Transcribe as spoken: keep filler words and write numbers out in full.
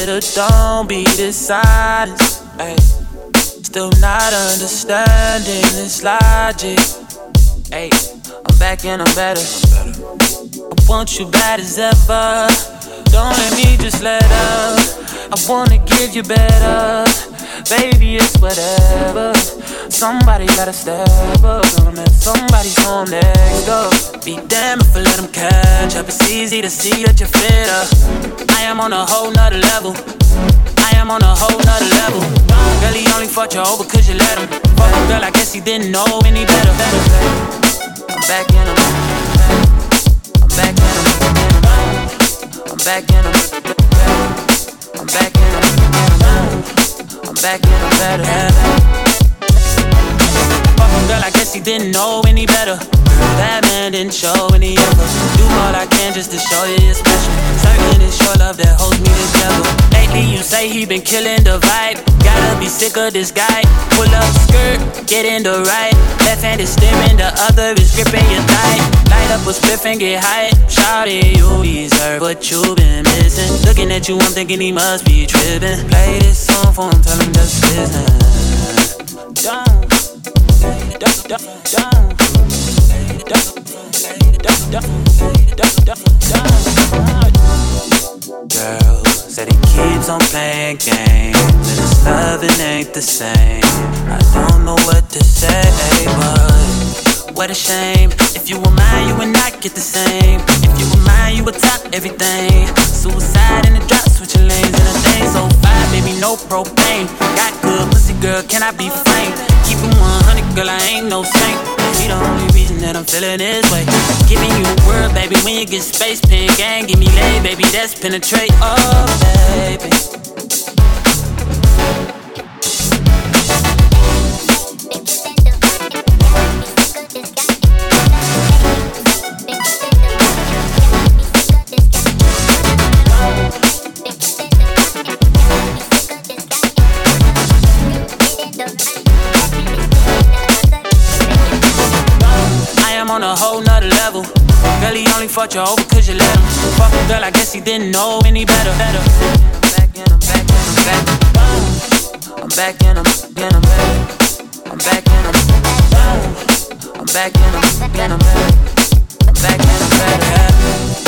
better don't be dishonest. Ay. Still not understanding this logic. Ay. I'm back and I'm better. I want you bad as ever. Don't let me just let up. I wanna give you better. Baby, it's whatever. Somebody gotta step up. Gonna let somebody's home next up. Be damned if I let them catch up. It's easy to see that you're fitter. I am on a whole nother level. I am on a whole nother level. Girl, he only fought you over cause you let him. Fuck him, girl, I guess he didn't know any better. I'm back in him. I'm back in him. I'm back in him. I'm back in him. I'm back in him better. Fuck him, girl, I guess he didn't know any better. That man didn't show any effort. Do all I can just to show you you're special. Certain it's your love that holds me together. Lately you say he been killing the vibe. Gotta be sick of this guy. Pull up skirt, get in the right. Left hand is steering, the other is gripping your thigh. Light up a spliff and get high. Shawty, you deserve what you been missing. Looking at you, I'm thinking he must be tripping. Play this song for him, tell him that's business. Don't, don't, don't, don't. Girl said he keeps on playing games, and his loving ain't the same. I don't know what to say, but what a shame. If you were mine, you would not get the same. If you were mine, you would top everything. Suicide in the drop, switching lanes in a thing. So fine, baby, no propane. Got good pussy, girl, can I be frank? Keep it one hundred, girl, I ain't no saint. He the only reason that I'm feeling this way. Giving you a word, baby, when you get space. Pen gang, give me lay, baby, that's penetrate. Oh, baby. On a whole nother level. Girl, he only fought you over cause you let him. Fuck him, girl, I guess he didn't know any better. better. I'm back in, I'm back in, I'm back. I'm back in, I'm back in, I'm back. I'm back in, I'm back. I'm back in, I'm back in, I'm back. I'm back in, I'm back.